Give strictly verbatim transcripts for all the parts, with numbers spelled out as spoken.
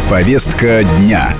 Повестка дня.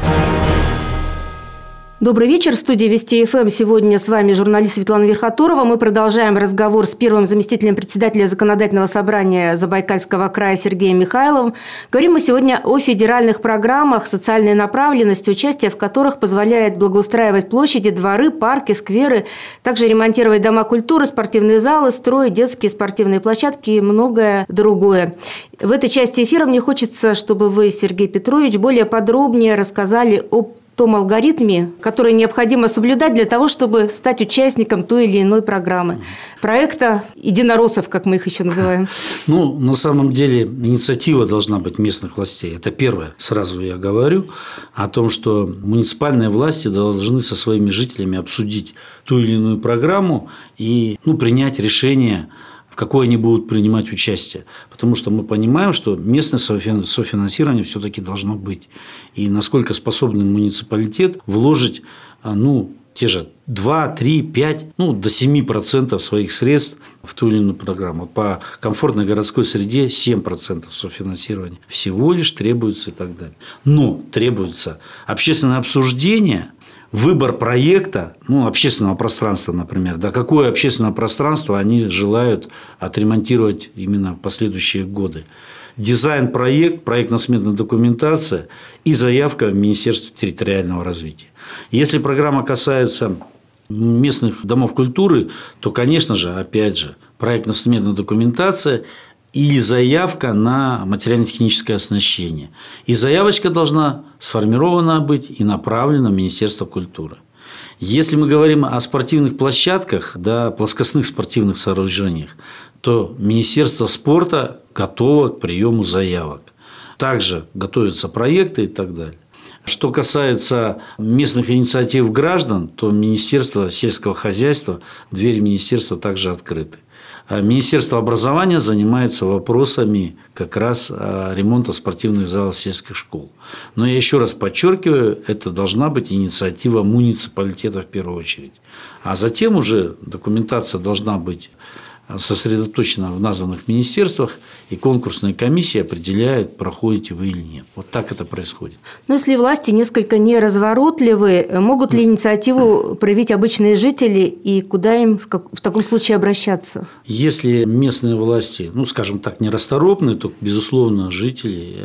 Добрый вечер. В студии Вести ФМ. Сегодня с вами журналист Светлана Верхотурова. Мы продолжаем разговор с первым заместителем председателя Законодательного собрания Забайкальского края Сергеем Михайловым. Говорим мы сегодня о федеральных программах социальной направленности, участие в которых позволяет благоустраивать площади, дворы, парки, скверы, также ремонтировать дома культуры, спортивные залы, строить детские спортивные площадки и многое другое. В этой части эфира мне хочется, чтобы вы, Сергей Петрович, более подробнее рассказали о том алгоритме, который необходимо соблюдать для того, чтобы стать участником той или иной программы. Проекта единороссов, как мы их еще называем. Ну, на самом деле, инициатива должна быть местных властей. Это первое. Сразу я говорю о том, что муниципальные власти должны со своими жителями обсудить ту или иную программу и ну, принять решение, в какой они будут принимать участие. Потому что мы понимаем, что местное софинансирование все-таки должно быть. И насколько способен муниципалитет вложить ну, те же два, три, пять, ну, до семи процентов своих средств в ту или иную программу. Вот по комфортной городской среде семь процентов софинансирования всего лишь требуется и так далее. Но требуется общественное обсуждение, выбор проекта, ну, общественного пространства, например, да, какое общественное пространство они желают отремонтировать именно в последующие годы. Дизайн-проект, проектно-сметная документация и заявка в Министерство территориального развития. Если программа касается местных домов культуры, то, конечно же, опять же, проектно-сметная документация и заявка на материально-техническое оснащение. И заявочка должна сформирована быть и направлена в Министерство культуры. Если мы говорим о спортивных площадках, да, плоскостных спортивных сооружениях, то Министерство спорта готово к приему заявок. Также готовятся проекты и так далее. Что касается местных инициатив граждан, то Министерство сельского хозяйства, двери министерства также открыты. Министерство образования занимается вопросами как раз ремонта спортивных залов сельских школ. Но я еще раз подчеркиваю, это должна быть инициатива муниципалитета в первую очередь. А затем уже документация должна быть сосредоточена в названных министерствах, и конкурсная комиссия определяет, проходите вы или нет. Вот так это происходит. Но если власти несколько неразворотливы, могут ли инициативу проявить обычные жители, и куда им в, как, в таком случае обращаться? Если местные власти, ну, скажем так, нерасторопны, то, безусловно, жители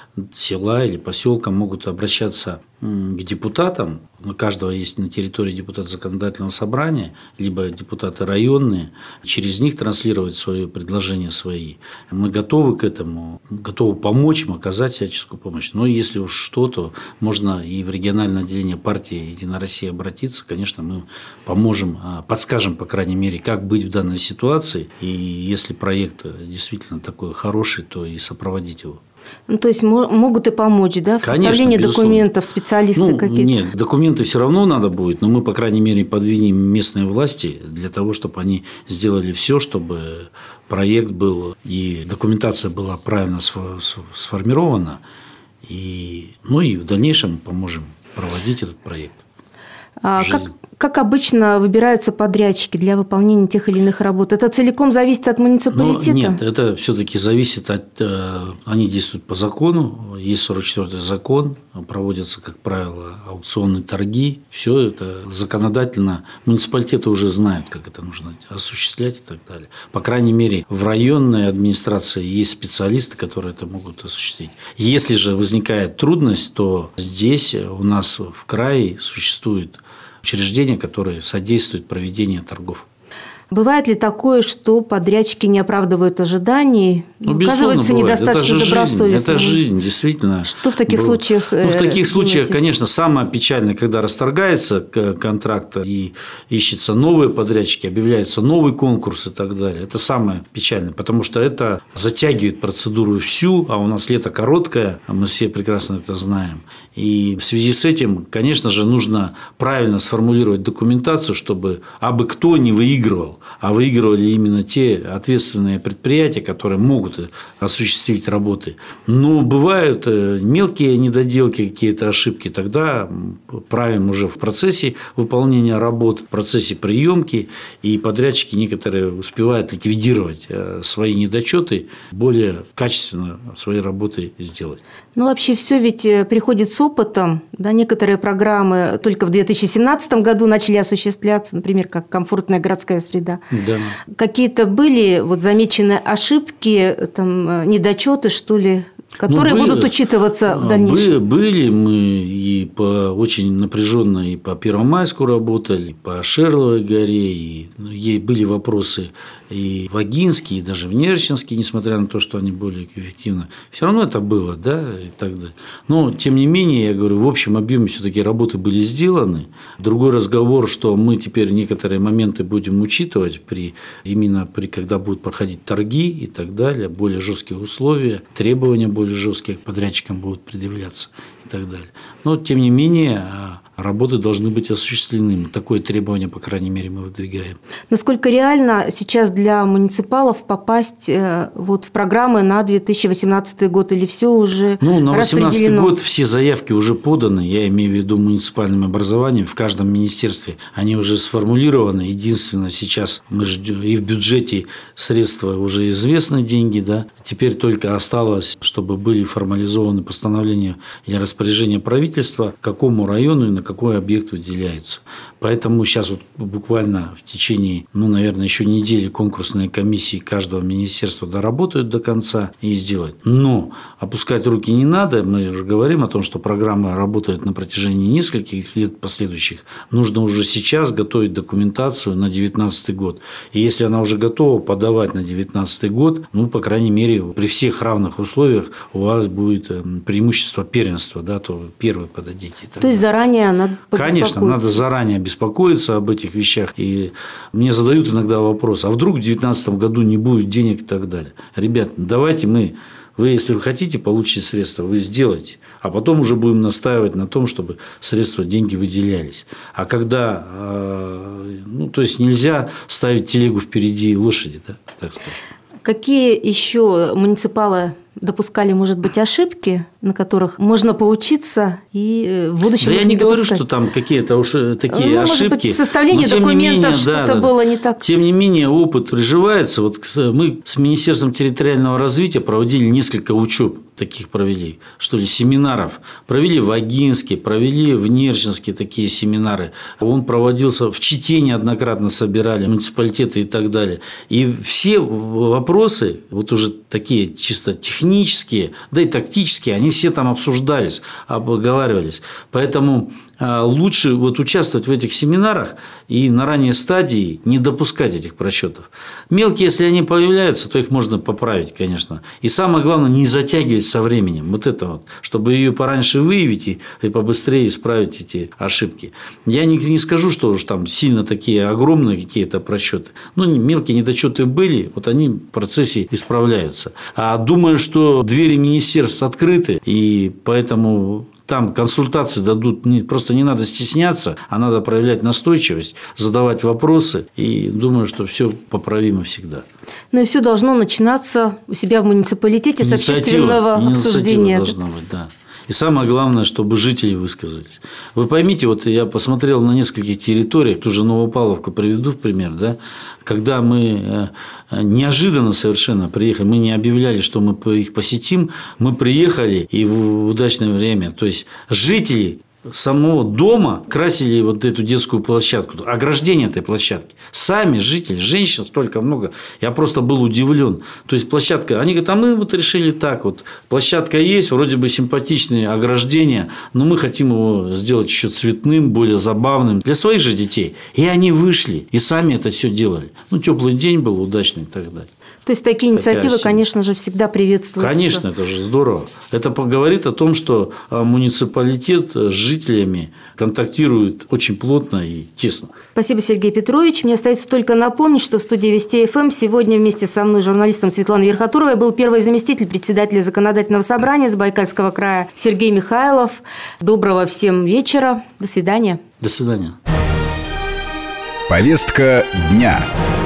села или поселка могут обращаться к депутатам. У каждого есть на территории депутат законодательного собрания, либо депутаты районные. Через них транслировать свои предложения свои. Мы готовы к этому, готовы помочь им, оказать всяческую помощь. Но если уж что, то можно и в региональное отделение партии «Единая Россия» обратиться. Конечно, мы поможем, подскажем, по крайней мере, как быть в данной ситуации. И если проект действительно такой хороший, то и сопроводить его. Ну, то есть могут и помочь, да, в Конечно, составлении безусловно. Документов, специалисты ну, какие-то? Нет, документы все равно надо будет, но мы, по крайней мере, подвинем местные власти для того, чтобы они сделали все, чтобы проект был и документация была правильно сформирована, и, ну и в дальнейшем поможем проводить этот проект. А как, как обычно выбираются подрядчики для выполнения тех или иных работ? Это целиком зависит от муниципалитета? Но нет, это все-таки зависит от… Они действуют по закону, есть сорок четвёртый закон, проводятся, как правило, аукционные торги. Все это законодательно муниципалитеты уже знают, как это нужно осуществлять и так далее. По крайней мере, в районной администрации есть специалисты, которые это могут осуществить. Если же возникает трудность, то здесь у нас в крае существует учреждения, которые содействуют проведению торгов. Бывает ли такое, что подрядчики не оправдывают ожиданий, ну, оказываются недостаточно добросовестными? Это жизнь, действительно. Что в таких Был... случаях? Ну, в таких случаях, конечно, самое печальное, когда расторгается контракт и ищется новые подрядчики, объявляется новый конкурс и так далее. Это самое печальное, потому что это затягивает процедуру всю, а у нас лето короткое, а мы все прекрасно это знаем. И в связи с этим, конечно же, нужно правильно сформулировать документацию, чтобы абы кто не выигрывал. выигрывал, а выигрывали именно те ответственные предприятия, которые могут осуществить работы. Но бывают мелкие недоделки, какие-то ошибки, тогда правим уже в процессе выполнения работ, в процессе приемки, и подрядчики некоторые успевают ликвидировать свои недочеты, более качественно свои работы сделать. Ну, вообще все ведь приходит с опытом. Да, некоторые программы только в две тысячи семнадцатом году начали осуществляться, например, как комфортная городская среда. Да. Какие-то были вот замечены ошибки, там, недочеты, что ли, которые ну, были, будут учитываться в дальнейшем? Были мы и по очень напряженно и по Первомайску работали, и по Шерловой горе, и ну, ей были вопросы и в Агинске, и даже в Нерчинске, несмотря на то, что они более эффективны. Все равно это было, да, и так далее. Но, тем не менее, я говорю, в общем объеме все-таки работы были сделаны. Другой разговор, что мы теперь некоторые моменты будем учитывать, при, именно при, когда будут проходить торги и так далее, более жесткие условия, требования более жесткие к подрядчикам будут предъявляться и так далее. Но, тем не менее, работы должны быть осуществлены. Такое требование, по крайней мере, мы выдвигаем. Насколько реально сейчас для муниципалов попасть вот в программы на две тысячи восемнадцатый год, или все уже ну, на распределено? две тысячи восемнадцатый год все заявки уже поданы, я имею в виду муниципальным образованием, в каждом министерстве они уже сформулированы. Единственное, сейчас мы ждем, и в бюджете средства уже известны, деньги, да, теперь только осталось, чтобы были формализованы постановления или распоряжения правительства, какому району и на какой объект выделяется. Поэтому сейчас вот буквально в течение, ну, наверное, еще недели конкурсные комиссии каждого министерства доработают до конца и сделают. Но опускать руки не надо. Мы уже говорим о том, что программа работает на протяжении нескольких лет последующих. Нужно уже сейчас готовить документацию на две тысячи девятнадцатый год. И если она уже готова подавать на две тысячи девятнадцатый год, ну, по крайней мере, при всех равных условиях у вас будет преимущество первенства, да, то вы первый подадите. То есть заранее надо Конечно, надо заранее беспокоиться об этих вещах. И мне задают иногда вопрос, а вдруг в две тысячи девятнадцатом году не будет денег и так далее. Ребят, давайте мы, вы, если вы хотите получить средства, вы сделайте, а потом уже будем настаивать на том, чтобы средства, деньги выделялись. А когда, ну, то есть нельзя ставить телегу впереди лошади, да, так сказать. Какие еще муниципалы допускали, может быть, ошибки, на которых можно поучиться и в будущем да их я не допускать? говорю, что там какие-то уж такие ну, ошибки. Может быть, составление документов что-то да, было не так. Тем не менее, опыт приживается. Вот мы с Министерством территориального развития проводили несколько учеб, таких провели, что ли, семинаров. Провели в Агинске, провели в Нерчинске такие семинары. Он проводился в Чите, неоднократно собирали муниципалитеты и так далее. И все вопросы, вот уже такие чисто технические, да и тактические, они все там обсуждались, обговаривались. Поэтому лучше вот участвовать в этих семинарах и на ранней стадии не допускать этих просчетов. Мелкие, если они появляются, то их можно поправить, конечно. И самое главное, не затягивать со временем. Вот это вот, чтобы ее пораньше выявить и, и побыстрее исправить эти ошибки. Я не, не скажу, что уж там сильно такие огромные какие-то просчеты. Ну, мелкие недочеты были, вот они в процессе исправляются. А думаю, что двери министерств открыты, и поэтому там консультации дадут, просто не надо стесняться, а надо проявлять настойчивость, задавать вопросы, и думаю, что все поправимо всегда. Ну и все должно начинаться у себя в муниципалитете с общественного обсуждения. Должна быть, да. И самое главное, чтобы жители высказались. Вы поймите, вот я посмотрел на нескольких территориях, ту же Новопавловку приведу в пример, да, когда мы неожиданно совершенно приехали, мы не объявляли, что мы их посетим, мы приехали и в удачное время, то есть жители самого дома красили вот эту детскую площадку, ограждение этой площадки. Сами жители, женщин столько много. Я просто был удивлен. То есть площадка, они говорят, а мы вот решили так вот. Площадка есть, вроде бы симпатичные ограждения, но мы хотим его сделать еще цветным, более забавным для своих же детей. И они вышли, и сами это все делали. Ну, теплый день был, удачный и так далее. То есть такие инициативы, Такая конечно же, всегда приветствуются. Конечно, это же здорово. Это говорит о том, что муниципалитет с жителями контактирует очень плотно и тесно. Спасибо, Сергей Петрович. Мне остается только напомнить, что в студии Вести эф эм сегодня вместе со мной, журналистом Светланой Верхотуровой, был первый заместитель председателя Законодательного собрания Забайкальского края Сергей Михайлов. Доброго всем вечера. До свидания. До свидания. Повестка дня.